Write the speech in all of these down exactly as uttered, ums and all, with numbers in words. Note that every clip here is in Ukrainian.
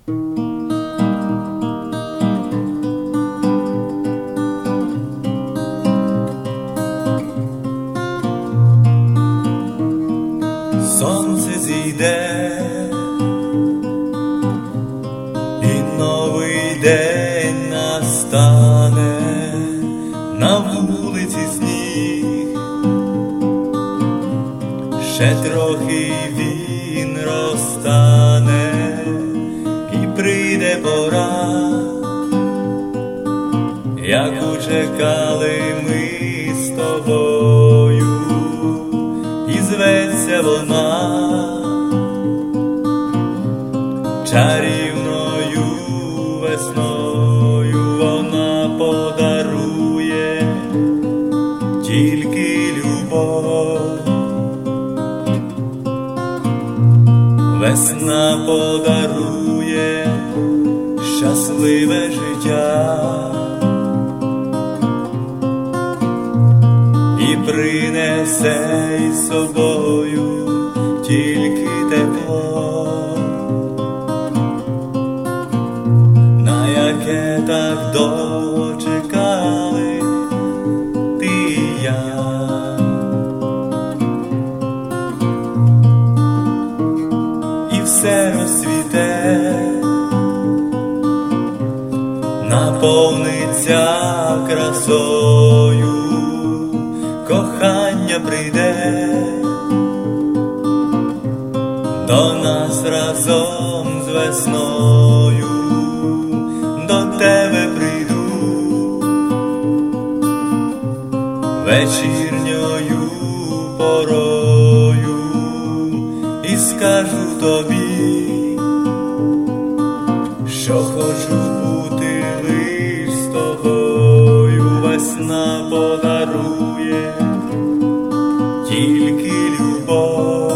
Сонце зійде, і новий день настане, на вулиці сніг, ще трохи він розтане, і прийде пора, яку чекали ми з тобою. І зветься вона чарівною весною, вона подарує тільки любов. Весна подарує щасливе життя і принесе із собою тільки тепло, на яке так довго чекали ти і я. І все розцвіте, наповниться красою, кохання прийде до нас разом з весною, до тебе прийду вечірньою порою і скажу тобі, що хочу бути лиш з тобою. Весна подарує тільки любов,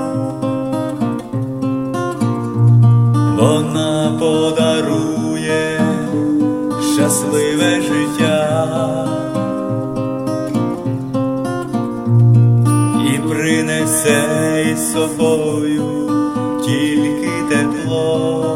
вона подарує щасливе життя і принесе із собою тільки тепло,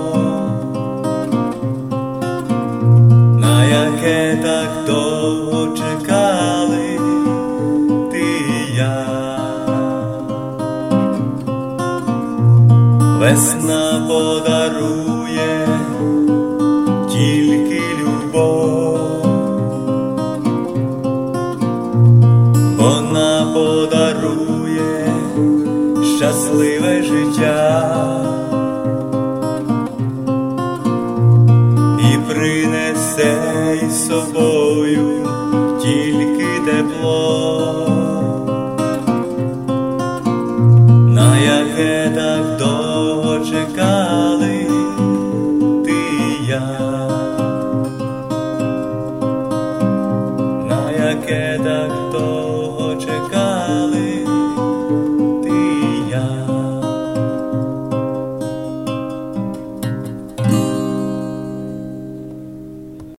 на яке так довго чекали ти і я. Весна подарує